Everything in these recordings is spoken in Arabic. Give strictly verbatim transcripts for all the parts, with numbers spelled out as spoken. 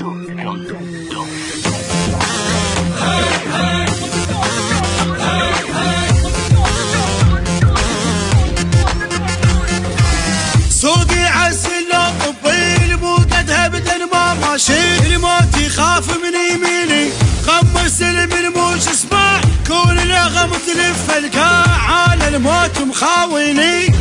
سوقي عسل طبيل مو قد ابدا ما ماشي، الموت يخاف من يميني غمس الملموس اسمع كون الغم تلف الكاع على الموت مخاويني.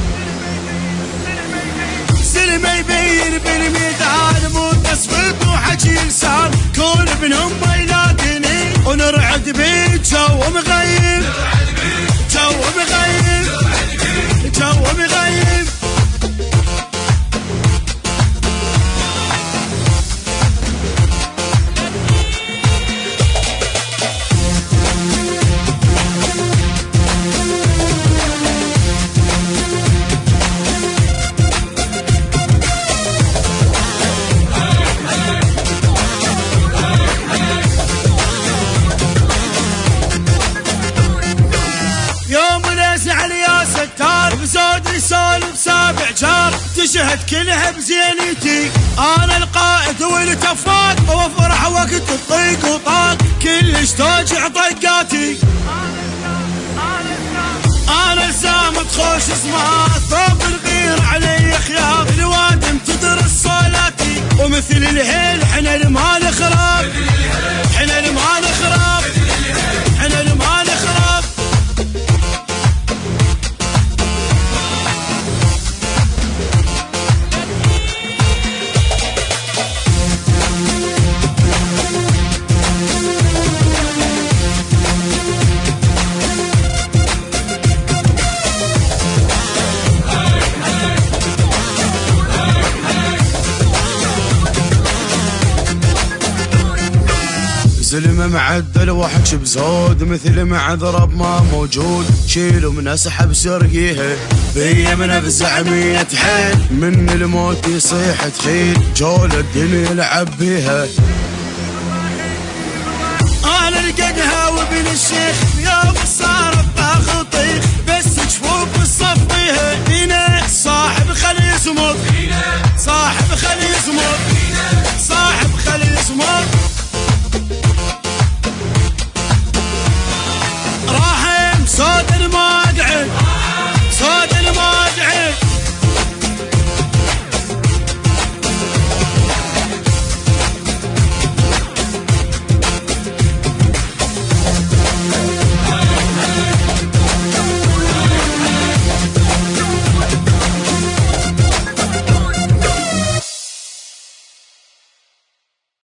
سلمي يبين بالميدان مو تصفق وحكي لسان كون ابن امه يناديني ونرعد بيه جو مغيب جو مغيب جو مغيب. بزود يسولف سابع جار تشهد كلها بزينيتي، انا القائد والتفات وافرح وقت الضيق وطاق كلش توجع طقاتي. انا لزامة خوش اسمها ثوب الغير علي خيار الوادم تدرس صولاتي ومثل الهيل حنا المال خراب حنا المال خراب حنا المال خراب. زلمة معدل وحش بزود مثل معذرب ما موجود شيلوا من اسحب سرقيها بيا من افزع مية حيل من الموت يصيح تخيل جول الدنيا يلعب بيها. انا لقدها وابن الشيخ يوم صار الطاخ طيخ بس جفوف الصفيها هنا صاحب خلي يزمر صاحب خلي يزمر